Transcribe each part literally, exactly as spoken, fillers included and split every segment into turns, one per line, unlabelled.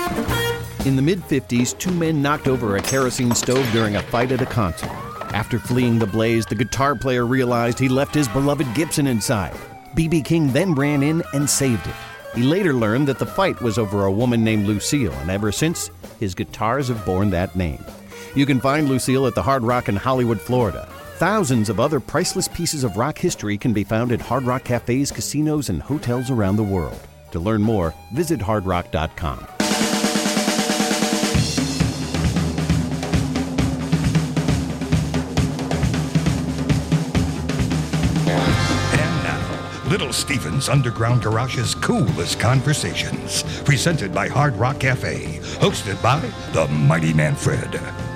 In the mid-fifties, two men knocked over a kerosene stove during a fight at a concert. After fleeing the blaze, the guitar player realized he left his beloved Gibson inside. B B King then ran in and saved it. He later learned that the fight was over a woman named Lucille, and ever since, his guitars have borne that name. You can find Lucille at the Hard Rock in Hollywood, Florida. Thousands of other priceless pieces of rock history can be found at Hard Rock cafes, casinos, and hotels around the world. To learn more, visit hard rock dot com.
Little Steven's Underground Garage's Coolest Conversations, presented by Hard Rock Cafe, hosted by the Mighty Manfred.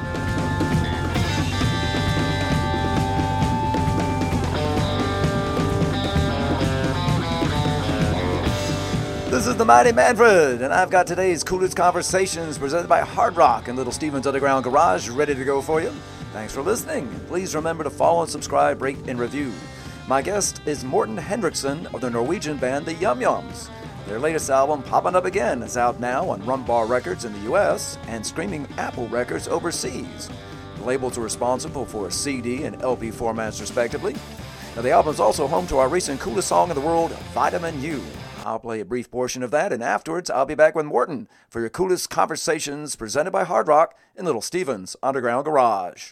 This is the Mighty Manfred, and I've got today's Coolest Conversations presented by Hard Rock and Little Steven's Underground Garage ready to go for you. Thanks for listening. Please remember to follow and subscribe, rate, and review. My guest is Morten Hendrickson of the Norwegian band The Yum Yums. Their latest album, Poppin' Up Again, is out now on Rumbar Records in the U S and Screaming Apple Records overseas. The labels are responsible for C D and L P formats, respectively. Now, the album is also home to our recent coolest song in the world, Vitamin U. I'll play a brief portion of that, and afterwards, I'll be back with Morten for your Coolest Conversations presented by Hard Rock in Little Steven's Underground Garage.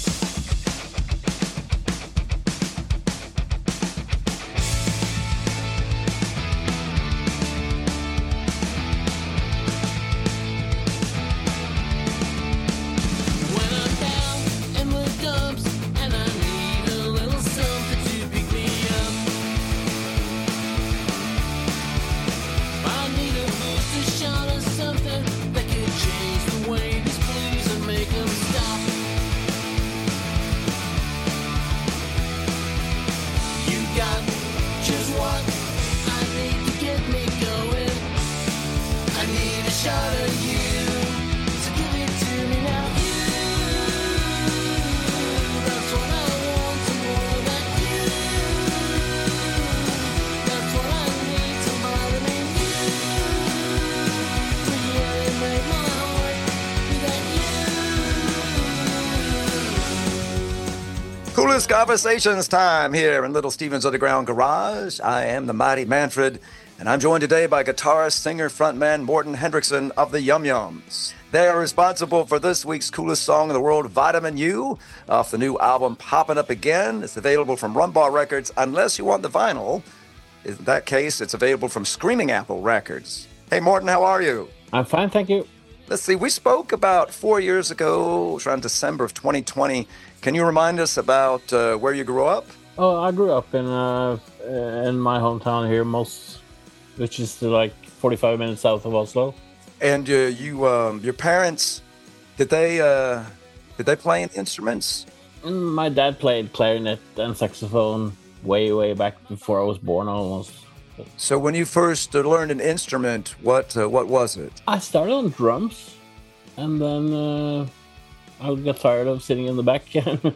Coolest Conversations time here in Little Steven's Underground Garage. I am the Mighty Manfred, and I'm joined today by guitarist, singer, frontman Morten Hendrickson of the Yum Yums. They are responsible for this week's coolest song in the world, Vitamin U, off the new album Poppin' Up Again. It's available from Rumbar Records, unless you want the vinyl. In that case, it's available from Screaming Apple Records. Hey, Morten, how are you?
I'm fine, thank you.
Let's see, we spoke about four years ago, around December of twenty twenty. Can you remind us about uh, where you grew up?
Oh, I grew up in uh, in my hometown here, most, which is like forty-five minutes south of Oslo.
And uh, you, um, your parents, did they uh, did they play any instruments?
My dad played clarinet and saxophone way, way back before I was born, almost.
So when you first uh, learned an instrument, what uh, what was it?
I started on drums, and then uh, I got tired of sitting in the back and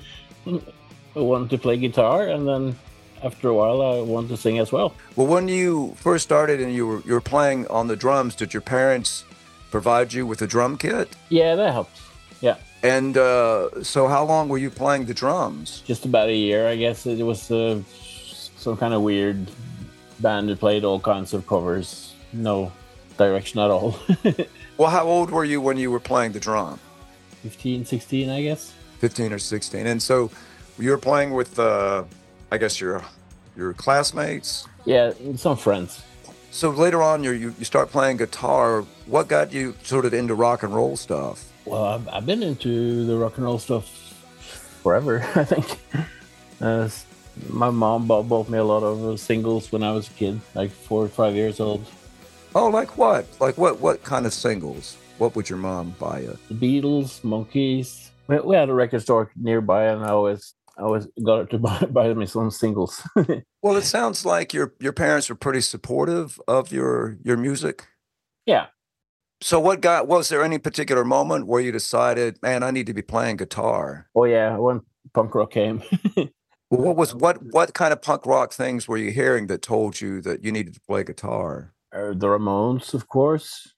I wanted to play guitar, and then after a while I wanted to sing as well.
Well, when you first started and you were you were playing on the drums, did your parents provide you with a drum kit?
Yeah, that helped. Yeah.
And uh, so how long were you playing the drums?
Just about a year, I guess. It was uh, some kind of weird band that played all kinds of covers. No direction at all.
Well, how old were you when you were playing the drum?
fifteen, sixteen, I guess.
fifteen or sixteen. And so you were playing with, uh, I guess, your your classmates?
Yeah, some friends.
So later on, you you start playing guitar. What got you sort of into rock and roll stuff?
Well, I've, I've been into the rock and roll stuff forever, I think. Uh, my mom bought, bought me a lot of singles when I was a kid, like four or five years old.
Oh, like what? Like what? What kind of singles? What would your mom buy you?
The Beatles, Monkees. We, we had a record store nearby, and I always, I always got her to buy, buy me some singles.
Well, it sounds like your your parents were pretty supportive of your your music.
Yeah.
So what got, was there any particular moment where you decided, man, I need to be playing guitar?
Oh yeah, when punk rock came.
Well, what was what what kind of punk rock things were you hearing that told you that you needed to play guitar?
Uh, the Ramones, of course.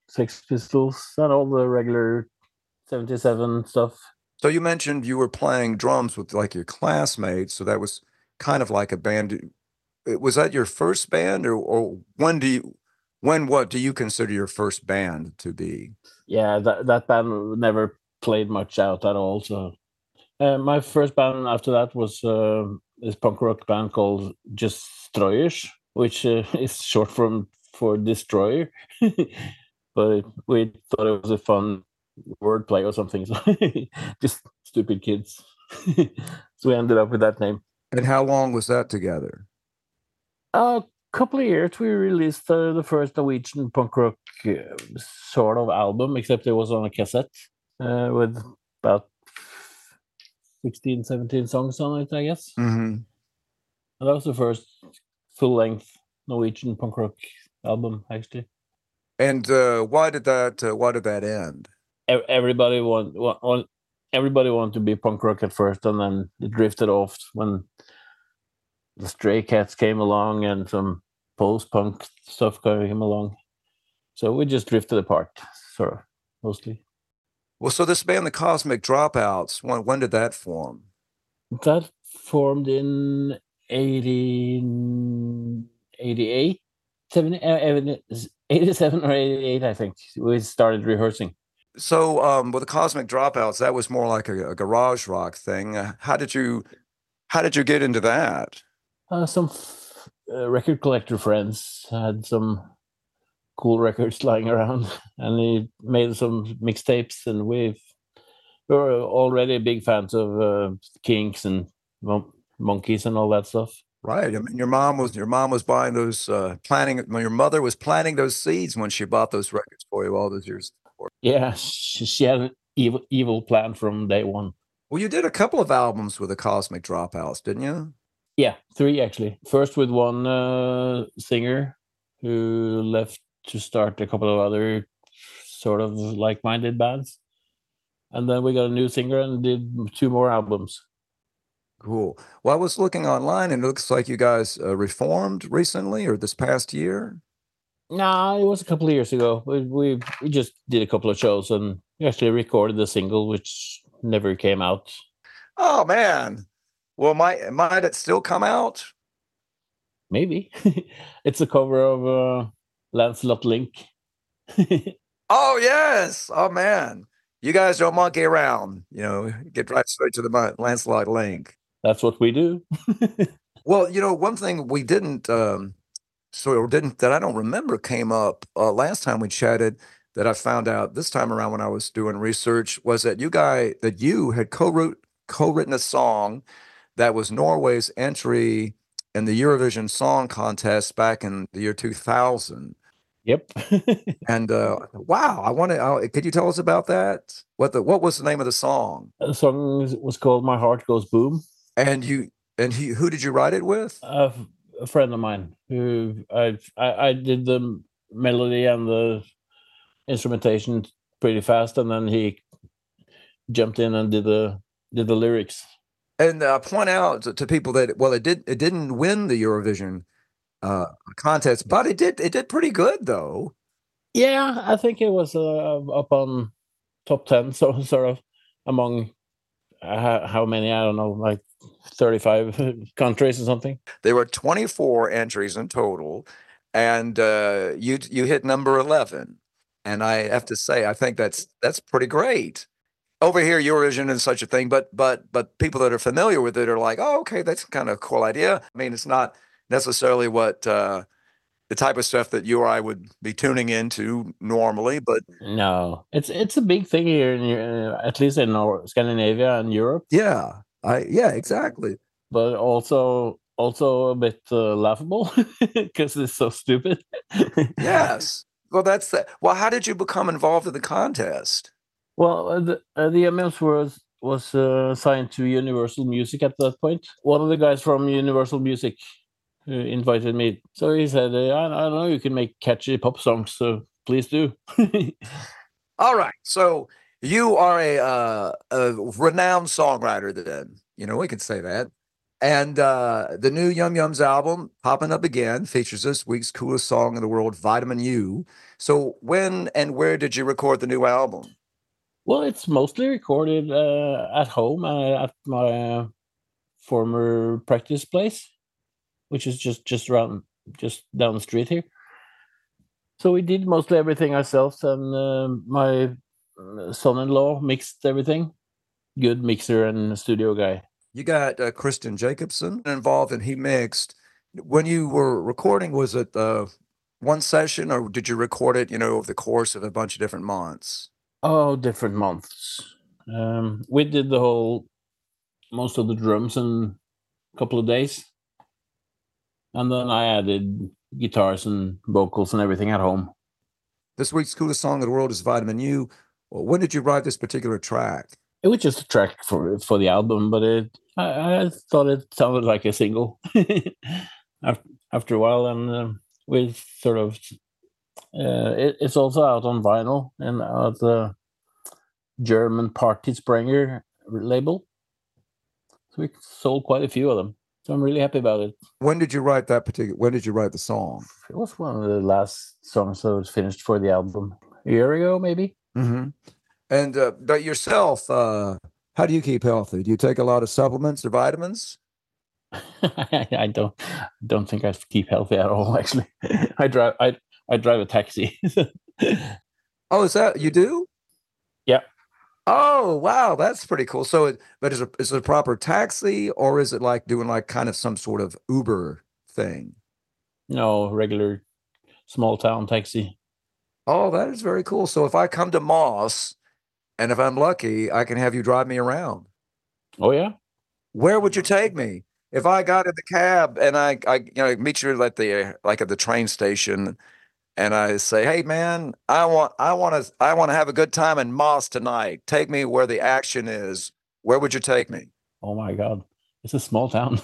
Sex Pistols, and all the regular seventy-seven stuff.
So you mentioned you were playing drums with like your classmates, so that was kind of like a band. Was that your first band, or, or when do you, when what do you consider your first band to be?
Yeah, that that band never played much out at all. So uh, my first band after that was uh, this punk rock band called Destroyers, which uh, is short from for destroyer. But we thought it was a fun wordplay or something. So just stupid kids. So we ended up with that name.
And how long was that together?
A couple of years. We released uh, the first Norwegian punk rock uh, sort of album, except it was on a cassette uh, with about sixteen, seventeen songs on it, I guess.
Mm-hmm.
And that was the first full-length Norwegian punk rock album, actually.
And uh, why did that? Uh, why did that end?
Everybody want, want, want everybody wanted to be punk rock at first, and then it drifted off when the Stray Cats came along and some post-punk stuff came along. So we just drifted apart, sort of, mostly.
Well, so this band, the Cosmic Dropouts, when, when did that form?
That formed in eighty, eighty-eight, seventy, eighty-seven or eighty-eight, I think. We started rehearsing.
So um, with the Cosmic Dropouts, that was more like a, a garage rock thing. Uh, how did you, how did you get into that?
Uh, some f- uh, record collector friends had some cool records lying around, and he made some mixtapes, and we've, we were already big fans of uh, Kinks and Mon- Monkeys and all that stuff.
Right. I mean, your mom was your mom was buying those, uh, planting. Your mother was planting those seeds when she bought those records for you all those years before.
Yeah, she, she had an evil, evil plan from day one.
Well, you did a couple of albums with the Cosmic Dropouts, didn't you?
Yeah, three actually. First with one uh, singer who left to start a couple of other sort of like-minded bands. And then we got a new singer and did two more albums.
Cool. Well, I was looking online, and it looks like you guys uh, reformed recently or this past year.
No, it was a couple of years ago. We, we we just did a couple of shows, and we actually recorded a single which never came out.
Oh, man. Well, might, might it still come out?
Maybe. It's a cover of uh, Lancelot Link.
Oh, yes. Oh, man. You guys don't monkey around. You know, get right straight to the Lancelot Link.
That's what we do.
Well, you know, one thing we didn't, um, sort of didn't, that I don't remember came up uh, last time we chatted, that I found out this time around when I was doing research, was that you guy, that you had co-wrote, co-written a song that was Norway's entry in the Eurovision Song Contest back in the year two thousand.
Yep.
And uh, wow, I want to. Uh, could you tell us about that? What the what was the name of the song?
The song was called "My Heart Goes Boom."
And you and he, who did you write it with?
Uh, a friend of mine who I, I I did the melody and the instrumentation pretty fast, and then he jumped in and did the did the lyrics.
And uh, point out to, to people that well, it did it didn't win the Eurovision uh, contest, but it did it did pretty good though.
Yeah, I think it was uh, up on top ten, so sort of among uh, how many, I don't know, like thirty-five countries or something.
There were twenty-four entries in total, and uh, you you hit number eleven. And I have to say, I think that's that's pretty great. Over here, Eurovision is such a thing, but but but people that are familiar with it are like, oh, okay, that's kind of a cool idea. I mean, it's not necessarily what uh, the type of stuff that you or I would be tuning into normally, but
no, it's it's a big thing here, in, uh, at least in North Scandinavia and Europe.
Yeah, I yeah, exactly.
But also also a bit uh, laughable because it's so stupid.
Yes. Well, that's the, well. How did you become involved in the contest?
Well, uh, the uh, the M Ms was was uh, signed to Universal Music at that point. One of the guys from Universal Music uh, invited me, so he said, uh, I, "I know you can make catchy pop songs, so please do."
All right, so you are a uh, a renowned songwriter. Then you know we can say that. And uh, the new Yum Yums album, Popping Up Again, features this week's coolest song in the world, Vitamin U. So when and where did you record the new album?
Well, it's mostly recorded uh, at home uh, at my uh, former practice place, which is just just around, just down the street here. So we did mostly everything ourselves, and uh, my son-in-law mixed everything. Good mixer and studio guy.
You got uh, Kristen Jacobson involved, and he mixed. When you were recording, was it uh, one session, or did you record it, you know, over the course of a bunch of different months?
Oh, different months. Um, we did the whole, most of the drums in a couple of days. And then I added guitars and vocals and everything at home.
This week's coolest song in the world is Vitamin U. Well, when did you write this particular track?
It was just a track for for the album, but it I, I thought it sounded like a single after, after a while, and uh, we sort of uh, it, it's also out on vinyl and at the German Party Sprenger label. So we sold quite a few of them. So I'm really happy about it.
When did you write that particular? When did you write the song?
It was one of the last songs that was finished for the album a year ago, maybe.
Mm-hmm. And uh, but yourself, uh, how do you keep healthy? Do you take a lot of supplements or vitamins?
I don't don't think I keep healthy at all. Actually, I drive I I drive a taxi.
Oh, is that you do?
Yeah.
Oh, wow, that's pretty cool. So, it, but is it is it a proper taxi, or is it like doing like kind of some sort of Uber thing?
No, regular small town taxi.
Oh, that is very cool. So, if I come to Moss, and if I'm lucky, I can have you drive me around.
Oh yeah.
Where would you take me? If I got in the cab and I, I, you know, meet you at the like at the train station, and I say, "Hey, man, I want, I want to, I want to have a good time in Moss tonight. Take me where the action is." Where would you take me?
Oh my God, it's a small town.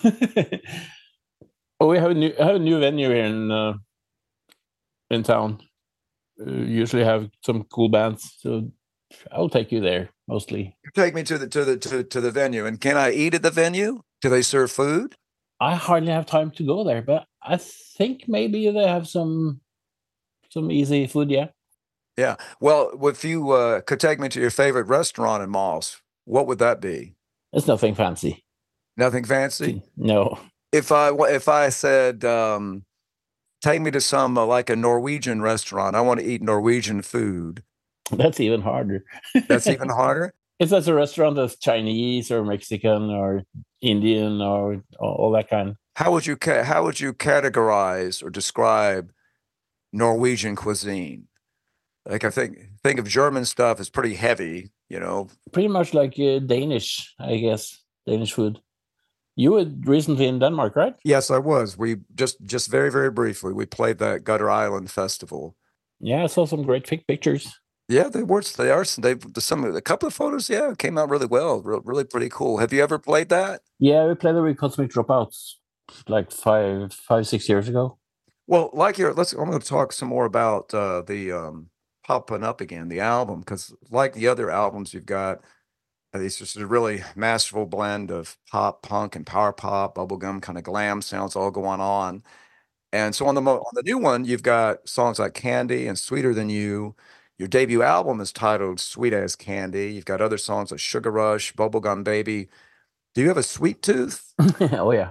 Oh, we have a new have a new venue here in uh, in town. Uh, usually have some cool bands, so I'll take you there mostly.
You take me to the to the to, to the venue, and can I eat at the venue? Do they serve food?
I hardly have time to go there, but I think maybe they have some some easy food. Yeah.
Yeah. Well, if you uh, could take me to your favorite restaurant in Moss, what would that be?
It's nothing fancy.
Nothing fancy?
No.
If I if I said, um, take me to some uh, like a Norwegian restaurant, I want to eat Norwegian food.
That's even harder.
That's even harder?
If that's a restaurant that's Chinese or Mexican or Indian or all that kind.
How would you ca- how would you categorize or describe Norwegian cuisine? Like I think think of German stuff as pretty heavy, you know.
Pretty much like uh, Danish, I guess. Danish food. You were recently in Denmark, right?
Yes, I was. We just just very very briefly we played that Gutter Island festival.
Yeah, I saw some great pictures.
Yeah, they were. They are. They some a couple of photos. Yeah, came out really well. Re- really pretty cool. Have you ever played that?
Yeah, we played it with Cosmic Dropouts like five, five, six years ago.
Well, like your, let's. I'm going to talk some more about uh, the um, Popping Up Again, the album, because like the other albums you've got, uh, it's just a really masterful blend of pop, punk, and power pop, bubblegum kind of glam sounds all going on. And so on the mo- on the new one, you've got songs like Candy and Sweeter Than You. Your debut album is titled Sweet as Candy. You've got other songs like Sugar Rush, Bubblegum Baby. Do you have a sweet tooth?
Oh, yeah.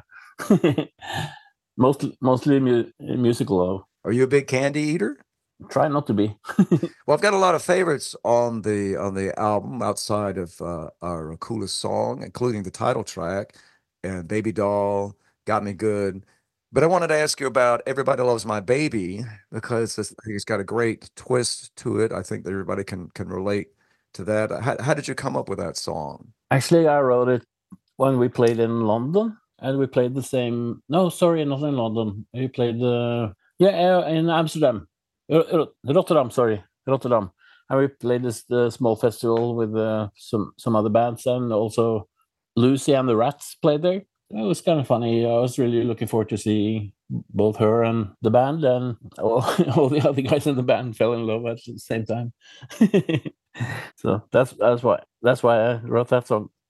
mostly mostly mu- musical, though.
Are you a big candy eater?
Try not to be.
Well, I've got a lot of favorites on the on the album outside of uh, our coolest song, including the title track and Baby Doll, Got Me Good. But I wanted to ask you about Everybody Loves My Baby, because this, it's got a great twist to it. I think that everybody can can relate to that. How, how did you come up with that song?
Actually, I wrote it when we played in London, and we played the same. No, sorry, not in London. We played the yeah uh, in Amsterdam, uh, Rotterdam. Sorry, Rotterdam, and we played this the small festival with uh, some some other bands, and also Lucy and the Rats played there. It was kind of funny. I was really looking forward to seeing both her and the band, and all, all the other guys in the band fell in love at the same time. So that's that's why that's why I wrote that song.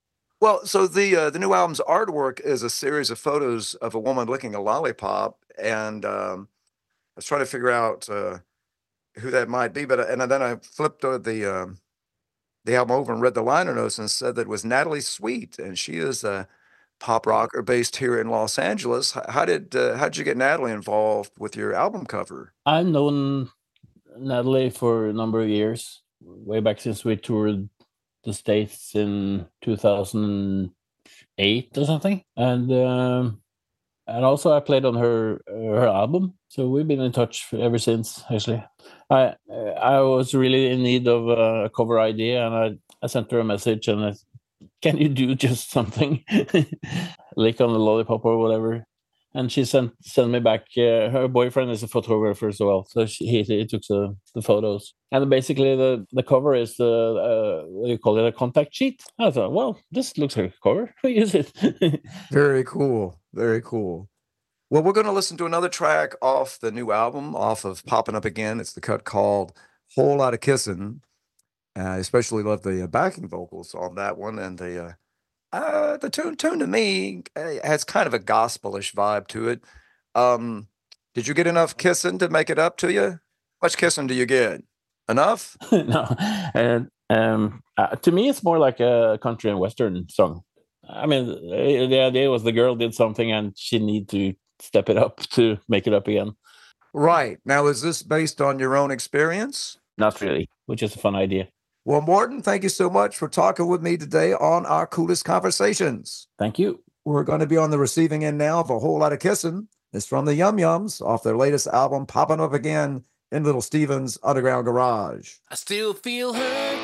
Well, so the uh, the new album's artwork is a series of photos of a woman licking a lollipop, and um, I was trying to figure out uh, who that might be, but uh, and then I flipped uh, the um, the album over and read the liner notes and said that it was Natalie Sweet, and she is a pop rocker based here in Los Angeles. H- How did uh, how did you get Natalie involved with your album cover?
I've known Natalie for a number of years, way back since we toured the States in two thousand eight or something. And um, and also I played on her her album, so we've been in touch ever since. Actually, I I was really in need of a cover idea, and I I sent her a message and I, can you do just something, lick on the lollipop or whatever? And she sent sent me back. Uh, her boyfriend is a photographer as well, so she, he, he took the, the photos. And basically, the, the cover is the uh, what do you call it, a contact sheet. I thought, well, this looks like a cover. We use it.
Very cool. Very cool. Well, we're going to listen to another track off the new album, off of Popping Up Again. It's the cut called Whole Lotta Kissin'. I especially love the uh, backing vocals on that one, and the uh, uh, the tune tune to me uh, has kind of a gospelish vibe to it. Um, did you get enough kissing to make it up to you? Much kissing do you get? Enough?
No, and um, uh, to me, it's more like a country and western song. I mean, the the idea was the girl did something and she need to step it up to make it up again.
Right. Now, is this based on your own experience?
Not really, which is a fun idea.
Well, Morten, thank you so much for talking with me today on our Coolest Conversations.
Thank you.
We're going to be on the receiving end now of A Whole Lotta Kissin'. It's from the Yum Yums off their latest album, Popping Up Again in Little Steven's Underground Garage.
I still feel hurt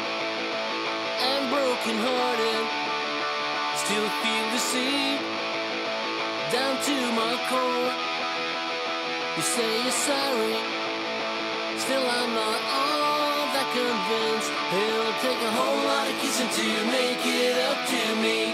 and brokenhearted. Still feel the seed down to my core. You say you're sorry, still I'm not all that convinced. It'll take a whole lot of kissing to make it up to me.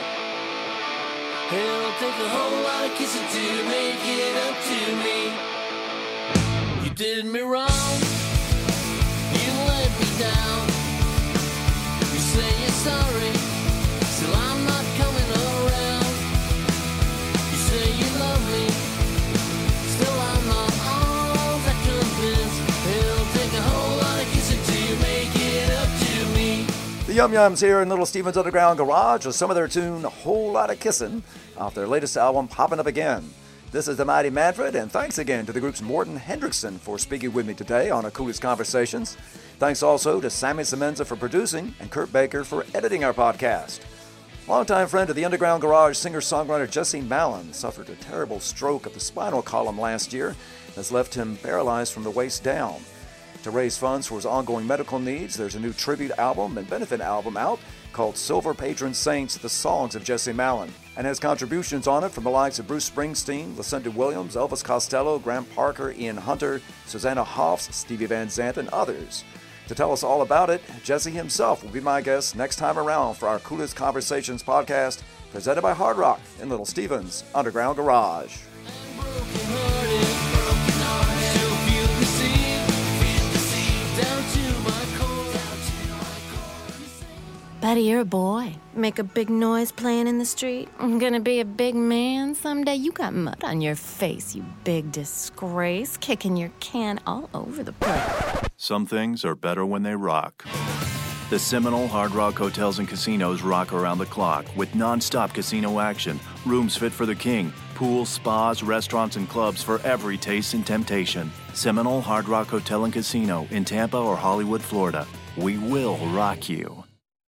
It'll take a whole lot of kissing to make it up to me. You did me wrong, you let me down. You say you're sorry, still I'm not coming around. You say you love me, still I'm not all that convinced. It'll take a whole lot of kissing to make it up to me.
The Yum Yums here in Little Steven's Underground Garage with some of their tune, A Whole Lotta Kissin', off their latest album, Popping Up Again. This is the Mighty Manfred, and thanks again to the group's Morten Hendrickson for speaking with me today on our Coolest Conversations. Thanks also to Sammy Semenza for producing and Kurt Baker for editing our podcast. Longtime friend of the Underground Garage singer-songwriter Jesse Malin suffered a terrible stroke of the spinal column last year that's left him paralyzed from the waist down. To raise funds for his ongoing medical needs, there's a new tribute album and benefit album out called Silver Patron Saints, The Songs of Jesse Malin, and has contributions on it from the likes of Bruce Springsteen, Lucinda Williams, Elvis Costello, Graham Parker, Ian Hunter, Susanna Hoffs, Stevie Van Zandt, and others. To tell us all about it, Jesse himself will be my guest next time around for our Coolest Conversations podcast, presented by Hard Rock in Little Steven's Underground Garage.
Buddy, you're a boy. Make a big noise playing in the street. I'm gonna be a big man someday. You got mud on your face, you big disgrace. Kicking your can all over the place.
Some things are better when they rock. The Seminole Hard Rock Hotels and Casinos rock around the clock with non-stop casino action, rooms fit for the king, pools, spas, restaurants, and clubs for every taste and temptation. Seminole Hard Rock Hotel and Casino in Tampa or Hollywood, Florida. We will rock you.